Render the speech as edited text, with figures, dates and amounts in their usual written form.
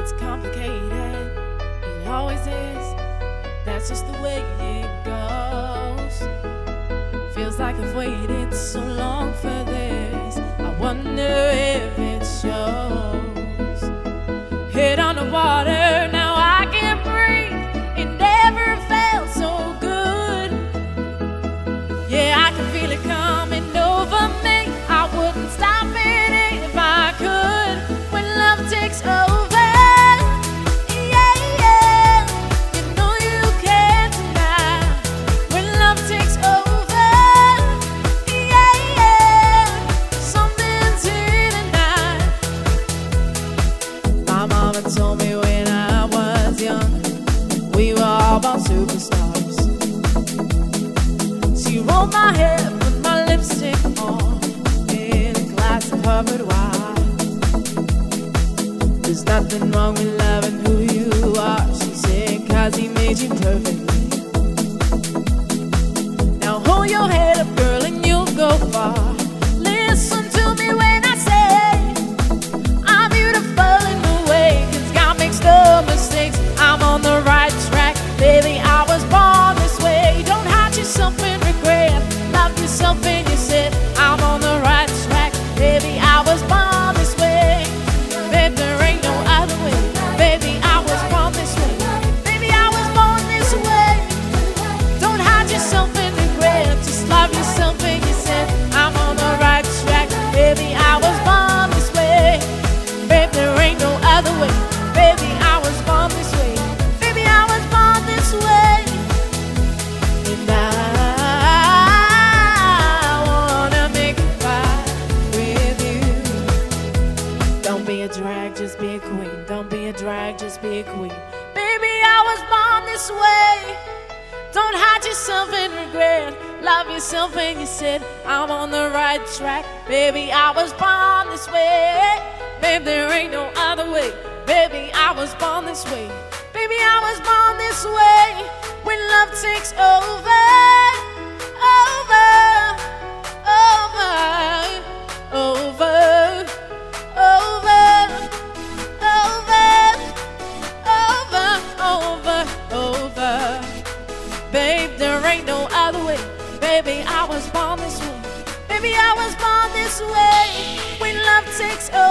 It's complicated, it always is. That's just the way it goes. Feels like I've waited so long for this. I wonder if it shows. Head on the water, now I can breathe. It never felt so good. Yeah, I can feel it coming over me. I wouldn't stop it if I could. When love takes over, told me when I was young, we were all about superstars. She rolled my hair, put my lipstick on, in a glass of Harvard wine. There's nothing wrong with loving who you are, she said, 'cause he made you perfectly. Now hold your head up, girl, and you'll go far. Listen to me when I say I'm beautiful in the way. No mistakes, I'm on the right track. Baby, I was born this way. Don't hide yourself in regret. Love yourself and you said I'm on the right track. Baby, I was born this way. Baby, there ain't no other way. Baby, I was born this way. Baby, I was born this way. Don't hide yourself in regret. Just love yourself and you said I'm on the right track. Baby, I was born this way. Baby, there ain't no other way. Baby, I was born this way. Baby, I was born this way. And I wanna make it right with you. Don't be a drag, just be a queen. Don't be a drag, just be a queen. Baby, I was born this way. Don't hide yourself in regret. Love yourself and you said I'm on the right track. Baby, I was born this way. Baby, there ain't no other way. Baby, I was born this way. Baby, I was born this way. When love takes over, over, over, over, over, over, over, over, over. Babe, there ain't no other way. Baby, I was born this way. Baby, I was born this way. When love takes over.